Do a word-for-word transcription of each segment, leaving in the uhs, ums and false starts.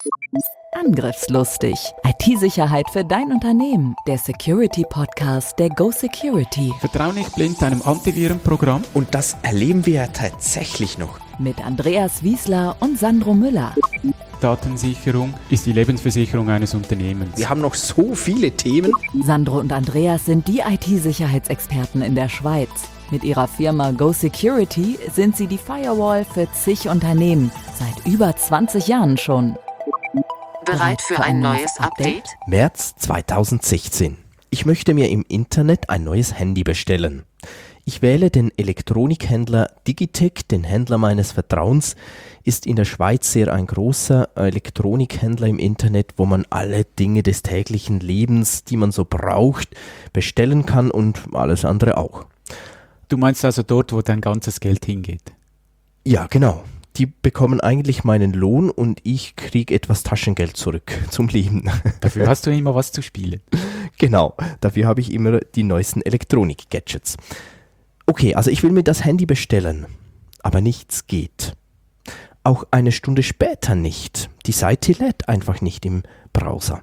Angriffslustig. I T-Sicherheit für dein Unternehmen. Der Security-Podcast der Go Security. Vertrau nicht blind deinem Antivirenprogramm. Und das erleben wir ja tatsächlich noch. Mit Andreas Wiesler und Sandro Müller. Datensicherung ist die Lebensversicherung eines Unternehmens. Wir haben noch so viele Themen. Sandro und Andreas sind die I T-Sicherheitsexperten in der Schweiz. Mit ihrer Firma Go Security sind sie die Firewall für zig Unternehmen. Seit über zwanzig Jahren schon. Bereit für ein neues Update? März zweitausendsechzehn. Ich möchte mir im Internet ein neues Handy bestellen. Ich wähle den Elektronikhändler Digitec, den Händler meines Vertrauens, ist in der Schweiz sehr ein großer Elektronikhändler im Internet, wo man alle Dinge des täglichen Lebens, die man so braucht, bestellen kann und alles andere auch. Du meinst also dort, wo dein ganzes Geld hingeht? Ja, genau. Die bekommen eigentlich meinen Lohn und ich kriege etwas Taschengeld zurück zum Leben. Dafür hast du immer was zu spielen. Genau, dafür habe ich immer die neuesten Elektronik-Gadgets. Okay, also ich will mir das Handy bestellen, aber nichts geht. Auch eine Stunde später nicht. Die Seite lädt einfach nicht im Browser.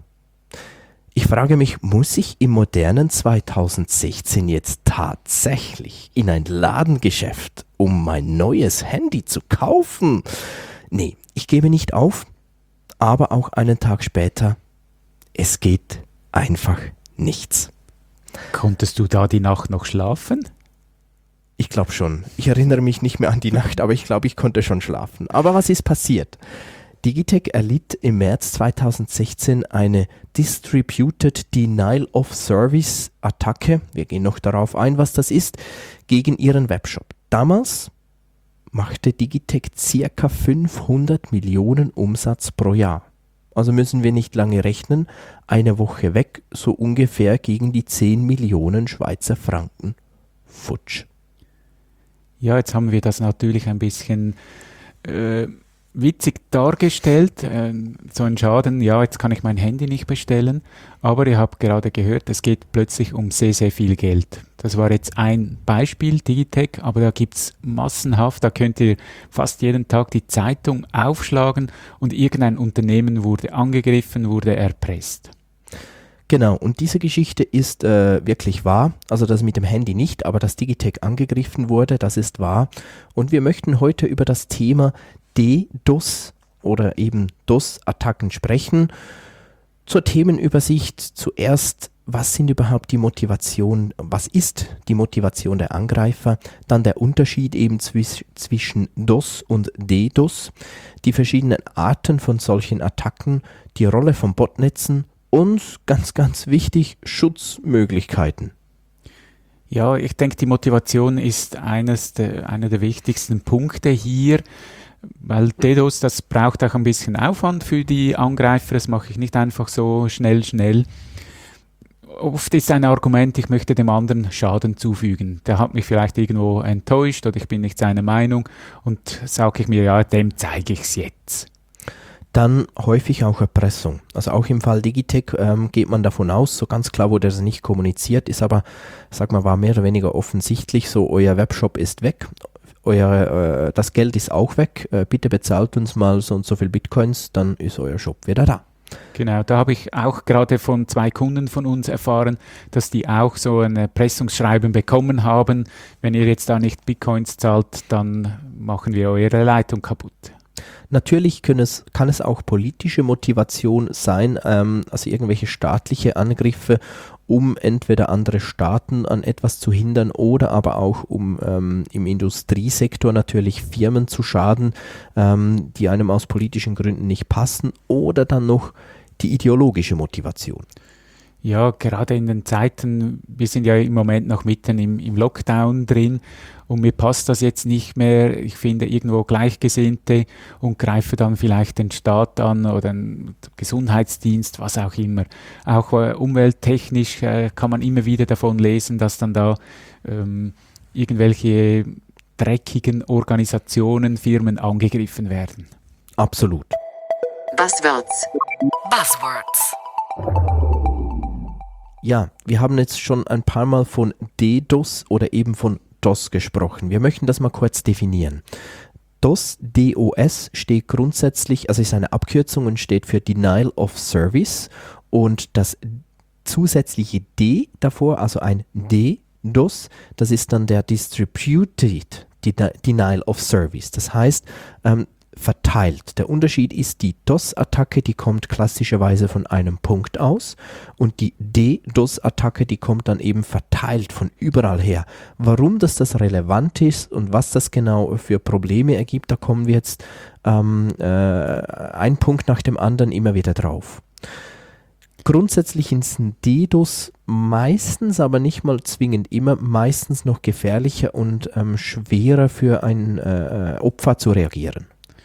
Ich frage mich, muss ich im modernen zweitausendsechzehn jetzt tatsächlich in ein Ladengeschäft, um mein neues Handy zu kaufen? Nee, ich gebe nicht auf, aber auch einen Tag später, es geht einfach nichts. Konntest du da die Nacht noch schlafen? Ich glaube schon. Ich erinnere mich nicht mehr an die Nacht, aber ich glaube, ich konnte schon schlafen. Aber was ist passiert? Digitec erlitt im März zweitausendsechzehn eine Distributed Denial of Service Attacke, wir gehen noch darauf ein, was das ist, gegen ihren Webshop. Damals machte Digitec circa fünfhundert Millionen Umsatz pro Jahr. Also müssen wir nicht lange rechnen, eine Woche weg, so ungefähr gegen die zehn Millionen Schweizer Franken. Futsch. Ja, jetzt haben wir das natürlich ein bisschen äh, witzig dargestellt, äh, so ein Schaden, ja, jetzt kann ich mein Handy nicht bestellen, aber ihr habt gerade gehört, es geht plötzlich um sehr, sehr viel Geld. Das war jetzt ein Beispiel, Digitec, aber da gibt es massenhaft, da könnt ihr fast jeden Tag die Zeitung aufschlagen und irgendein Unternehmen wurde angegriffen, wurde erpresst. Genau, und diese Geschichte ist äh, wirklich wahr, also das mit dem Handy nicht, aber dass Digitec angegriffen wurde, das ist wahr. Und wir möchten heute über das Thema DDoS oder eben DOS-Attacken sprechen. Zur Themenübersicht zuerst, was sind überhaupt die Motivation, was ist die Motivation der Angreifer, dann der Unterschied eben zwisch, zwischen DOS und DDoS, die verschiedenen Arten von solchen Attacken, die Rolle von Botnetzen und ganz, ganz wichtig, Schutzmöglichkeiten. Ja, ich denke, die Motivation ist eines der, einer der wichtigsten Punkte hier, weil DDoS, das braucht auch ein bisschen Aufwand für die Angreifer, das mache ich nicht einfach so schnell, schnell. Oft ist ein Argument, ich möchte dem anderen Schaden zufügen. Der hat mich vielleicht irgendwo enttäuscht oder ich bin nicht seiner Meinung und sage ich mir, ja, dem zeige ich es jetzt. Dann häufig auch Erpressung. Also auch im Fall Digitec ähm, geht man davon aus, so ganz klar wurde das nicht kommuniziert, ist aber, sag mal, war mehr oder weniger offensichtlich, so euer Webshop ist weg, euer, äh, das Geld ist auch weg, äh, bitte bezahlt uns mal so und so viel Bitcoins, dann ist euer Shop wieder da. Genau, da habe ich auch gerade von zwei Kunden von uns erfahren, dass die auch so ein Erpressungsschreiben bekommen haben, wenn ihr jetzt da nicht Bitcoins zahlt, dann machen wir eure Leitung kaputt. Natürlich können es, kann es auch politische Motivation sein, ähm, also irgendwelche staatliche Angriffe, um entweder andere Staaten an etwas zu hindern oder aber auch um ähm, im Industriesektor natürlich Firmen zu schaden, ähm, die einem aus politischen Gründen nicht passen, oder dann noch die ideologische Motivation. Ja, gerade in den Zeiten, wir sind ja im Moment noch mitten im, im Lockdown drin und mir passt das jetzt nicht mehr. Ich finde irgendwo Gleichgesinnte und greife dann vielleicht den Staat an oder den Gesundheitsdienst, was auch immer. Auch äh, umwelttechnisch äh, kann man immer wieder davon lesen, dass dann da ähm, irgendwelche dreckigen Organisationen, Firmen angegriffen werden. Absolut. Buzzwords. Buzzwords. Ja, wir haben jetzt schon ein paar Mal von DDoS oder eben von DOS gesprochen. Wir möchten das mal kurz definieren. DOS, D O S steht grundsätzlich, also ist eine Abkürzung und steht für Denial of Service, und das zusätzliche D davor, also ein DDoS, das ist dann der Distributed Denial of Service. Das heißt, ähm, verteilt. Der Unterschied ist, die DOS-Attacke, die kommt klassischerweise von einem Punkt aus, und die DDoS-Attacke, die kommt dann eben verteilt von überall her. Warum das das relevant ist und was das genau für Probleme ergibt, da kommen wir jetzt ähm, äh, ein Punkt nach dem anderen immer wieder drauf. Grundsätzlich ist ein DDoS meistens, aber nicht mal zwingend immer, meistens noch gefährlicher und ähm, schwerer für ein äh, Opfer zu reagieren.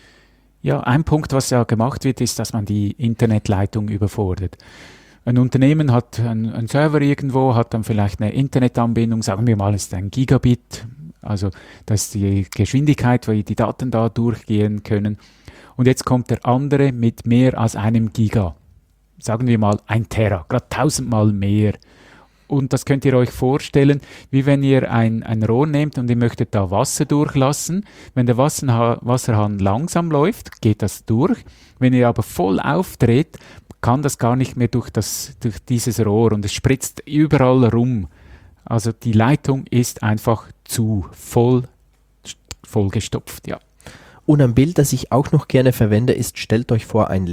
Ja, ein Punkt, was ja gemacht wird, ist, dass man die Internetleitung überfordert. Ein Unternehmen hat einen, einen Server irgendwo, hat dann vielleicht eine Internetanbindung, sagen wir mal, es ist ein Gigabit, also das ist die Geschwindigkeit, weil die Daten da durchgehen können. Und jetzt kommt der andere mit mehr als einem Giga. Sagen wir mal ein Terra, gerade tausendmal mehr. Und das könnt ihr euch vorstellen, wie wenn ihr ein, ein Rohr nehmt und ihr möchtet da Wasser durchlassen. Wenn der Wasserha- Wasserhahn langsam läuft, geht das durch. Wenn ihr aber voll aufdreht, kann das gar nicht mehr durch, das, durch dieses Rohr, und es spritzt überall rum. Also die Leitung ist einfach zu voll, vollgestopft, ja. Und ein Bild, das ich auch noch gerne verwende, ist, stellt euch vor, ein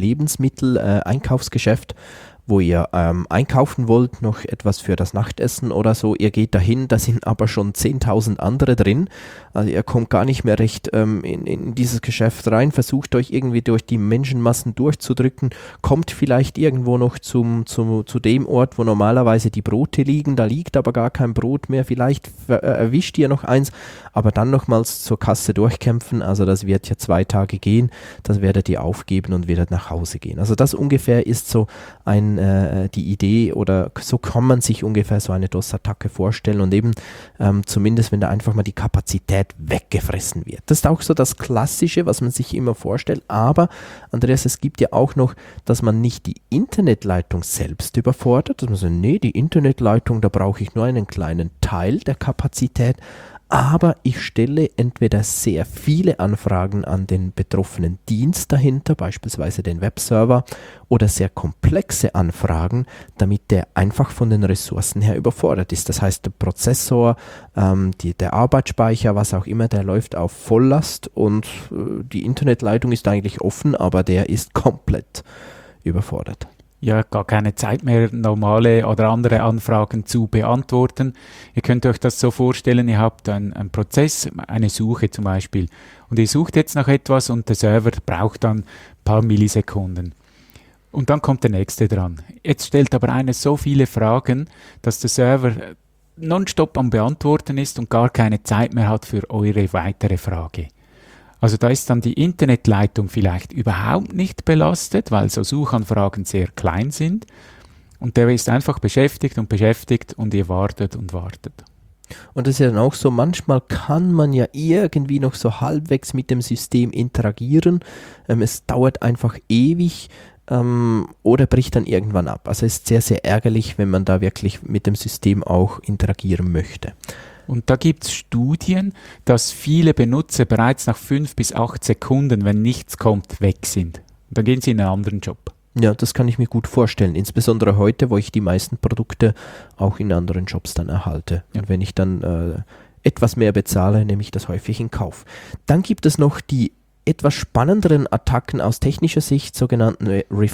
Lebensmittel-Einkaufsgeschäft, wo ihr ähm, einkaufen wollt, noch etwas für das Nachtessen oder so. Ihr geht dahin, da sind aber schon zehntausend andere drin. Also ihr kommt gar nicht mehr recht ähm, in, in dieses Geschäft rein, versucht euch irgendwie durch die Menschenmassen durchzudrücken, kommt vielleicht irgendwo noch zum, zum, zu dem Ort, wo normalerweise die Brote liegen, da liegt aber gar kein Brot mehr, vielleicht ver- äh, erwischt ihr noch eins, aber dann nochmals zur Kasse durchkämpfen, also das wird ja zwei Tage gehen, das werdet ihr aufgeben und werdet nach Hause gehen. Also das ungefähr ist so ein äh, die Idee, oder so kann man sich ungefähr so eine DOS-Attacke vorstellen, und eben ähm, zumindest, wenn da einfach mal die Kapazität weggefressen wird. Das ist auch so das Klassische, was man sich immer vorstellt, aber Andreas, es gibt ja auch noch, dass man nicht die Internetleitung selbst überfordert, dass man sagt, nee, die Internetleitung, da brauche ich nur einen kleinen Teil der Kapazität, aber ich stelle entweder sehr viele Anfragen an den betroffenen Dienst dahinter, beispielsweise den Webserver, oder sehr komplexe Anfragen, damit der einfach von den Ressourcen her überfordert ist. Das heißt, der Prozessor, ähm, die, der Arbeitsspeicher, was auch immer, der läuft auf Volllast, und äh, die Internetleitung ist eigentlich offen, aber der ist komplett überfordert. Ja, gar keine Zeit mehr, normale oder andere Anfragen zu beantworten. Ihr könnt euch das so vorstellen, ihr habt einen, einen Prozess, eine Suche zum Beispiel, und ihr sucht jetzt nach etwas und der Server braucht dann ein paar Millisekunden. Und dann kommt der nächste dran. Jetzt stellt aber einer so viele Fragen, dass der Server nonstop am Beantworten ist und gar keine Zeit mehr hat für eure weitere Frage. Also da ist dann die Internetleitung vielleicht überhaupt nicht belastet, weil so Suchanfragen sehr klein sind. Und der ist einfach beschäftigt und beschäftigt, und ihr wartet und wartet. Und das ist ja dann auch so, manchmal kann man ja irgendwie noch so halbwegs mit dem System interagieren. Ähm, es dauert einfach ewig ähm, oder bricht dann irgendwann ab. Also es ist sehr, sehr ärgerlich, wenn man da wirklich mit dem System auch interagieren möchte. Und da gibt es Studien, dass viele Benutzer bereits nach fünf bis acht Sekunden, wenn nichts kommt, weg sind. Und dann gehen sie in einen anderen Job. Ja, das kann ich mir gut vorstellen. Insbesondere heute, wo ich die meisten Produkte auch in anderen Jobs dann erhalte. Ja. Und wenn ich dann äh, etwas mehr bezahle, nehme ich das häufig in Kauf. Dann gibt es noch die etwas spannenderen Attacken aus technischer Sicht, sogenannten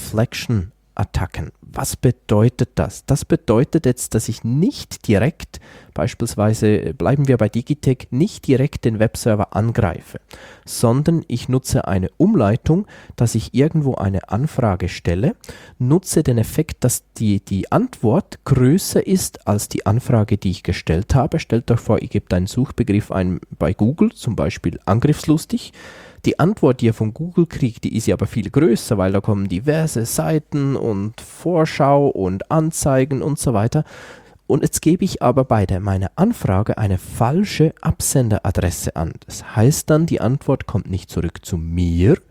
Reflection-Attacken. Was bedeutet das? Das bedeutet jetzt, dass ich nicht direkt, beispielsweise bleiben wir bei Digitec, nicht direkt den Webserver angreife, sondern ich nutze eine Umleitung, dass ich irgendwo eine Anfrage stelle, nutze den Effekt, dass die, die Antwort größer ist als die Anfrage, die ich gestellt habe. Stellt euch vor, ihr gebt einen Suchbegriff ein bei Google, zum Beispiel angriffslustig. Die Antwort, die ihr von Google kriegt, die ist ja aber viel größer, weil da kommen diverse Seiten und Vorschau und Anzeigen und so weiter. Und jetzt gebe ich aber bei der, meiner Anfrage eine falsche Absenderadresse an. Das heißt dann, die Antwort kommt nicht zurück zu mir,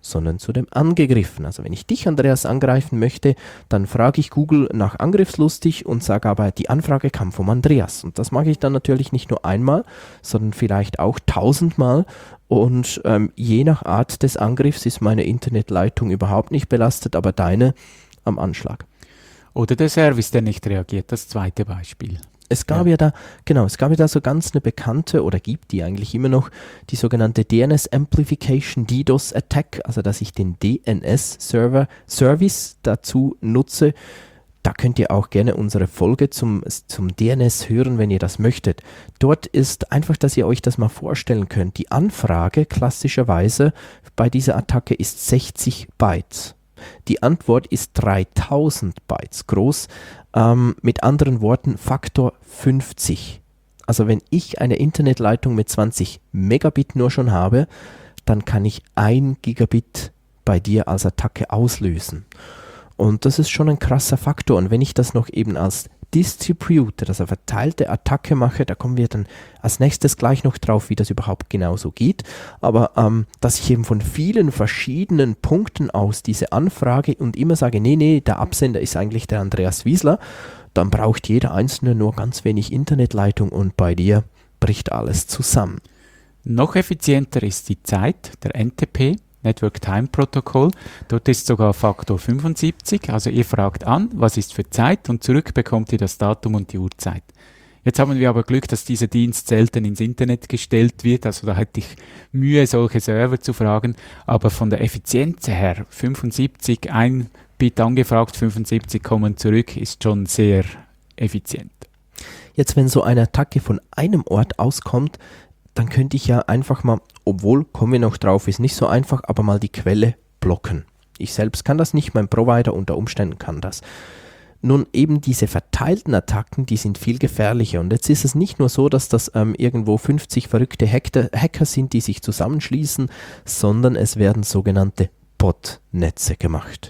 sondern zu dem Angegriffenen. Also wenn ich dich, Andreas, angreifen möchte, dann frage ich Google nach angriffslustig und sage aber, die Anfrage kam vom Andreas. Und das mache ich dann natürlich nicht nur einmal, sondern vielleicht auch tausendmal. Und ähm, je nach Art des Angriffs ist meine Internetleitung überhaupt nicht belastet, aber deine am Anschlag. Oder der Service, der nicht reagiert, das zweite Beispiel. Es gab ja. ja da, genau, es gab ja da so ganz eine bekannte, oder gibt die eigentlich immer noch, die sogenannte D N S Amplification DDoS Attack, also dass ich den D N S-Server Service dazu nutze. Da könnt ihr auch gerne unsere Folge zum, zum D N S hören, wenn ihr das möchtet. Dort ist einfach, dass ihr euch das mal vorstellen könnt. Die Anfrage klassischerweise bei dieser Attacke ist sechzig Bytes. Die Antwort ist dreitausend Bytes groß. Ähm, mit anderen Worten, Faktor fünfzig. Also wenn ich eine Internetleitung mit zwanzig Megabit nur schon habe, dann kann ich ein Gigabit bei dir als Attacke auslösen. Und das ist schon ein krasser Faktor. Und wenn ich das noch eben als Distributed, also verteilte Attacke mache, da kommen wir dann als nächstes gleich noch drauf, wie das überhaupt genau so geht. Aber ähm, dass ich eben von vielen verschiedenen Punkten aus diese Anfrage und immer sage, nee, nee, der Absender ist eigentlich der Andreas Wiesler, dann braucht jeder Einzelne nur ganz wenig Internetleitung und bei dir bricht alles zusammen. Noch effizienter ist die Zeit, der N T P. Network Time Protocol. Dort ist sogar Faktor fünfundsiebzig. Also ihr fragt an, was ist für Zeit und zurück bekommt ihr das Datum und die Uhrzeit. Jetzt haben wir aber Glück, dass dieser Dienst selten ins Internet gestellt wird. Also da hätte ich Mühe, solche Server zu fragen. Aber von der Effizienz her, fünfundsiebzig, ein Bit angefragt, fünfundsiebzig kommen zurück, ist schon sehr effizient. Jetzt, wenn so eine Attacke von einem Ort auskommt, dann könnte ich ja einfach mal, obwohl, kommen wir noch drauf, ist nicht so einfach, aber mal die Quelle blocken. Ich selbst kann das nicht, mein Provider unter Umständen kann das. Nun, eben diese verteilten Attacken, die sind viel gefährlicher. Und jetzt ist es nicht nur so, dass das ähm, irgendwo fünfzig verrückte Hacker, Hacker sind, die sich zusammenschließen, sondern es werden sogenannte Botnetze gemacht.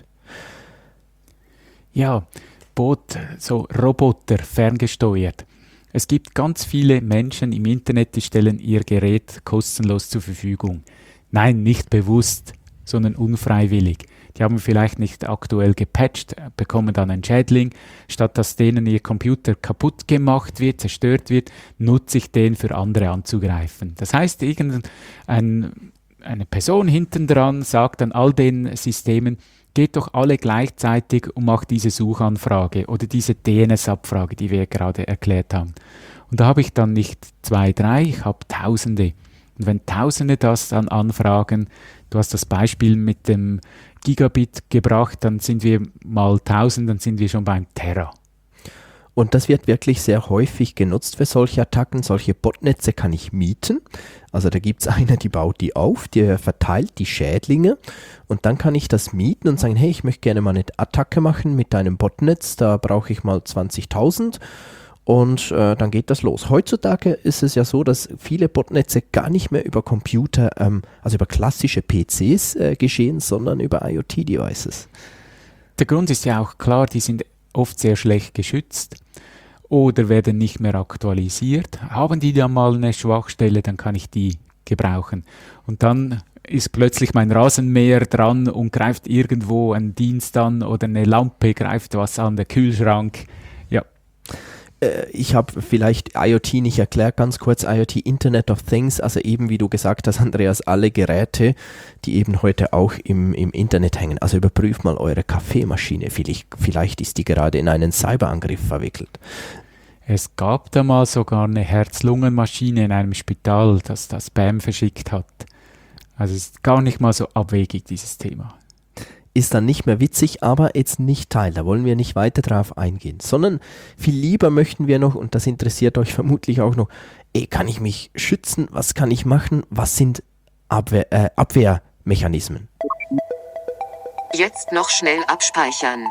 Ja, Bot, so Roboter, ferngesteuert. Es gibt ganz viele Menschen im Internet, die stellen ihr Gerät kostenlos zur Verfügung. Nein, nicht bewusst, sondern unfreiwillig. Die haben vielleicht nicht aktuell gepatcht, bekommen dann einen Schädling. Statt dass denen ihr Computer kaputt gemacht wird, zerstört wird, nutze ich den für andere anzugreifen. Das heißt, irgendeine Person hinten dran sagt an all den Systemen, geht doch alle gleichzeitig und macht diese Suchanfrage oder diese D N S-Abfrage, die wir gerade erklärt haben. Und da habe ich dann nicht zwei, drei, ich habe Tausende. Und wenn Tausende das dann anfragen, du hast das Beispiel mit dem Gigabit gebracht, dann sind wir mal tausend, dann sind wir schon beim Terra. Und das wird wirklich sehr häufig genutzt für solche Attacken. Solche Botnetze kann ich mieten. Also da gibt es eine, die baut die auf, die verteilt die Schädlinge und dann kann ich das mieten und sagen, hey, ich möchte gerne mal eine Attacke machen mit deinem Botnetz, da brauche ich mal zwanzigtausend und äh, dann geht das los. Heutzutage ist es ja so, dass viele Botnetze gar nicht mehr über Computer, ähm, also über klassische P Cs äh, geschehen, sondern über IoT-Devices. Der Grund ist ja auch klar, die sind oft sehr schlecht geschützt oder werden nicht mehr aktualisiert. Haben die dann mal eine Schwachstelle, dann kann ich die gebrauchen. Und dann ist plötzlich mein Rasenmäher dran und greift irgendwo einen Dienst an oder eine Lampe greift was an, der Kühlschrank. Ja. Ich habe vielleicht IoT nicht erklärt, ganz kurz IoT, Internet of Things, also eben wie du gesagt hast, Andreas, alle Geräte, die eben heute auch im, im Internet hängen. Also überprüft mal eure Kaffeemaschine, vielleicht, vielleicht ist die gerade in einen Cyberangriff verwickelt. Es gab da mal sogar eine Herz-Lungen-Maschine in einem Spital, das das Spam verschickt hat. Also es ist gar nicht mal so abwegig, dieses Thema. Ist dann nicht mehr witzig, aber jetzt nicht Teil. Da wollen wir nicht weiter drauf eingehen, sondern viel lieber möchten wir noch, und das interessiert euch vermutlich auch noch, ey, kann ich mich schützen? Was kann ich machen? Was sind Abwehr, äh, Abwehrmechanismen? Jetzt noch schnell abspeichern.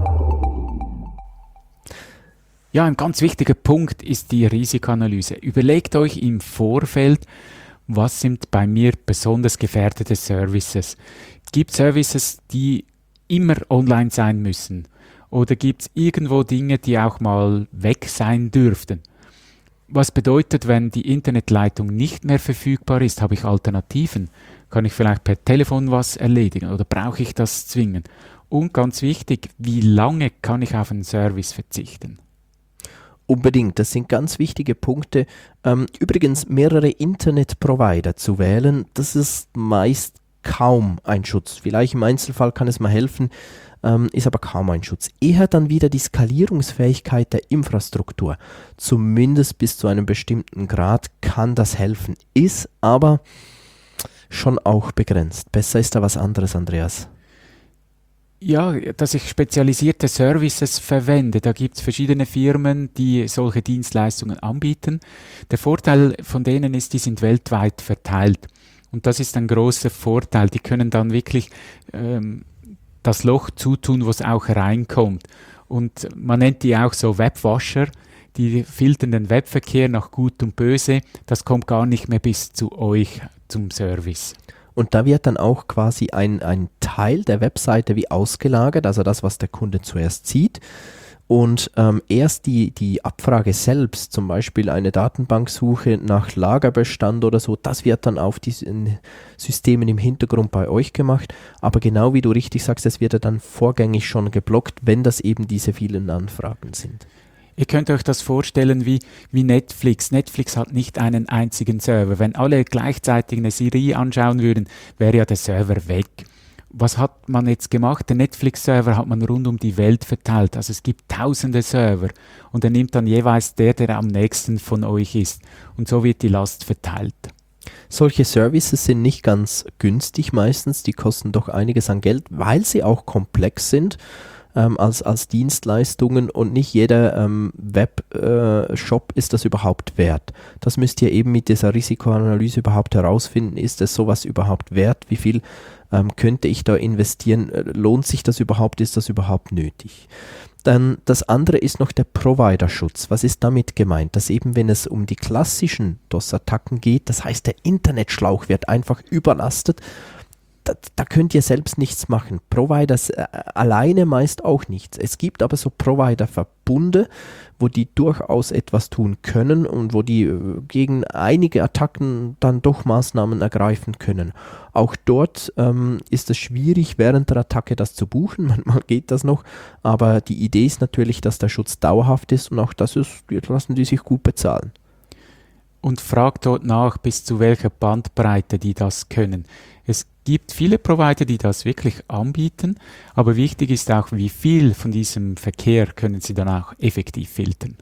Ja, ein ganz wichtiger Punkt ist die Risikoanalyse. Überlegt euch im Vorfeld, was sind bei mir besonders gefährdete Services? Gibt es Services, die immer online sein müssen? Oder gibt es irgendwo Dinge, die auch mal weg sein dürften? Was bedeutet, wenn die Internetleitung nicht mehr verfügbar ist, habe ich Alternativen? Kann ich vielleicht per Telefon was erledigen oder brauche ich das zwingend? Und ganz wichtig, wie lange kann ich auf einen Service verzichten? Unbedingt, das sind ganz wichtige Punkte. Ähm, übrigens, mehrere Internet-Provider zu wählen, das ist meist kaum ein Schutz. Vielleicht im Einzelfall kann es mal helfen, ähm, ist aber kaum ein Schutz. Eher dann wieder die Skalierungsfähigkeit der Infrastruktur. Zumindest bis zu einem bestimmten Grad kann das helfen, ist aber schon auch begrenzt. Besser ist da was anderes, Andreas. Ja, dass ich spezialisierte Services verwende. Da gibt es verschiedene Firmen, die solche Dienstleistungen anbieten. Der Vorteil von denen ist, die sind weltweit verteilt. Und das ist ein großer Vorteil. Die können dann wirklich ähm, das Loch zutun, wo es auch reinkommt. Und man nennt die auch so Webwasher. Die filtern den Webverkehr nach Gut und Böse. Das kommt gar nicht mehr bis zu euch zum Service. Und da wird dann auch quasi ein, ein Teil der Webseite wie ausgelagert, also das, was der Kunde zuerst sieht. Und ähm, erst die, die Abfrage selbst, zum Beispiel eine Datenbanksuche nach Lagerbestand oder so, das wird dann auf diesen Systemen im Hintergrund bei euch gemacht. Aber genau wie du richtig sagst, es wird ja dann vorgängig schon geblockt, wenn das eben diese vielen Anfragen sind. Ihr könnt euch das vorstellen wie, wie Netflix. Netflix hat nicht einen einzigen Server. Wenn alle gleichzeitig eine Serie anschauen würden, wäre ja der Server weg. Was hat man jetzt gemacht? Den Netflix-Server hat man rund um die Welt verteilt. Also es gibt tausende Server und er nimmt dann jeweils der, der am nächsten von euch ist. Und so wird die Last verteilt. Solche Services sind nicht ganz günstig meistens. Die kosten doch einiges an Geld, weil sie auch komplex sind. Ähm, als, als Dienstleistungen und nicht jeder ähm, Webshop äh, ist das überhaupt wert. Das müsst ihr eben mit dieser Risikoanalyse überhaupt herausfinden. Ist es sowas überhaupt wert? Wie viel ähm, könnte ich da investieren? Äh, lohnt sich das überhaupt? Ist das überhaupt nötig? Dann das andere ist noch der Provider-Schutz. Was ist damit gemeint? Dass eben, wenn es um die klassischen DOS-Attacken geht, das heißt, der Internetschlauch wird einfach überlastet. Da, da könnt ihr selbst nichts machen. Providers äh, alleine meist auch nichts. Es gibt aber so Provider-Verbunde, wo die durchaus etwas tun können und wo die äh, gegen einige Attacken dann doch Maßnahmen ergreifen können. Auch dort ähm, ist es schwierig, während der Attacke das zu buchen. Manchmal geht das noch, aber die Idee ist natürlich, dass der Schutz dauerhaft ist und auch das ist, lassen die sich gut bezahlen. Und fragt dort nach, bis zu welcher Bandbreite die das können. Es gibt viele Provider, die das wirklich anbieten, aber wichtig ist auch, wie viel von diesem Verkehr können sie dann auch effektiv filtern.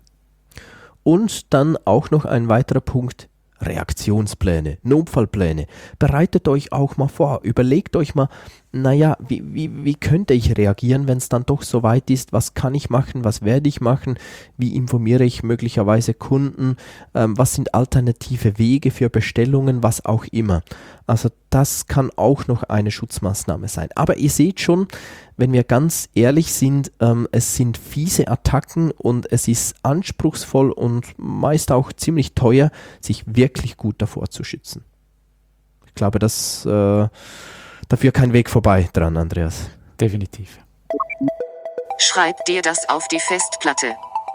Und dann auch noch ein weiterer Punkt, Reaktionspläne, Notfallpläne. Bereitet euch auch mal vor, überlegt euch mal, naja, wie, wie, wie könnte ich reagieren, wenn es dann doch so weit ist, was kann ich machen, was werde ich machen, wie informiere ich möglicherweise Kunden, ähm, was sind alternative Wege für Bestellungen, was auch immer. Also das kann auch noch eine Schutzmaßnahme sein. Aber ihr seht schon, wenn wir ganz ehrlich sind, ähm, es sind fiese Attacken und es ist anspruchsvoll und meist auch ziemlich teuer, sich wirklich gut davor zu schützen. Ich glaube, dass äh, dafür kein Weg vorbei dran, Andreas. Definitiv. Schreib dir das auf die Festplatte.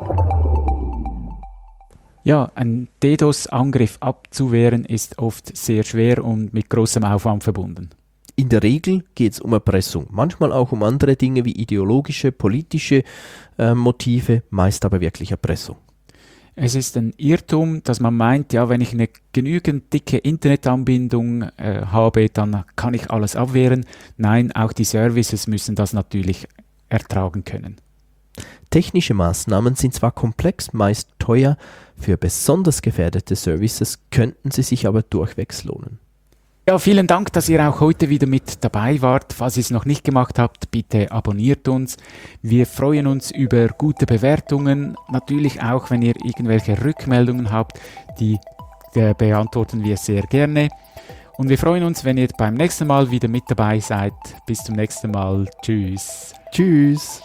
Ja, ein DDoS-Angriff abzuwehren ist oft sehr schwer und mit großem Aufwand verbunden. In der Regel geht es um Erpressung, manchmal auch um andere Dinge wie ideologische, politische äh, Motive, meist aber wirklich Erpressung. Es ist ein Irrtum, dass man meint, ja, wenn ich eine genügend dicke Internetanbindung äh, habe, dann kann ich alles abwehren. Nein, auch die Services müssen das natürlich ertragen können. Technische Maßnahmen sind zwar komplex, meist teuer, für besonders gefährdete Services könnten sie sich aber durchwegs lohnen. Ja, vielen Dank, dass ihr auch heute wieder mit dabei wart. Falls ihr es noch nicht gemacht habt, bitte abonniert uns. Wir freuen uns über gute Bewertungen. Natürlich auch, wenn ihr irgendwelche Rückmeldungen habt, die äh, beantworten wir sehr gerne. Und wir freuen uns, wenn ihr beim nächsten Mal wieder mit dabei seid. Bis zum nächsten Mal. Tschüss. Tschüss.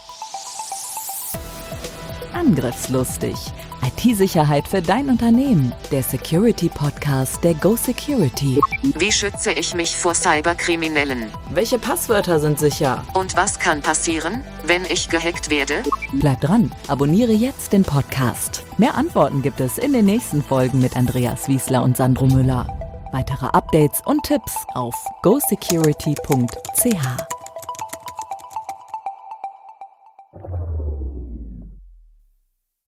Angriffslustig. I T-Sicherheit für dein Unternehmen. Der Security-Podcast der Go Security. Wie schütze ich mich vor Cyberkriminellen? Welche Passwörter sind sicher? Und was kann passieren, wenn ich gehackt werde? Bleib dran, abonniere jetzt den Podcast. Mehr Antworten gibt es in den nächsten Folgen mit Andreas Wiesler und Sandro Müller. Weitere Updates und Tipps auf go security punkt c h.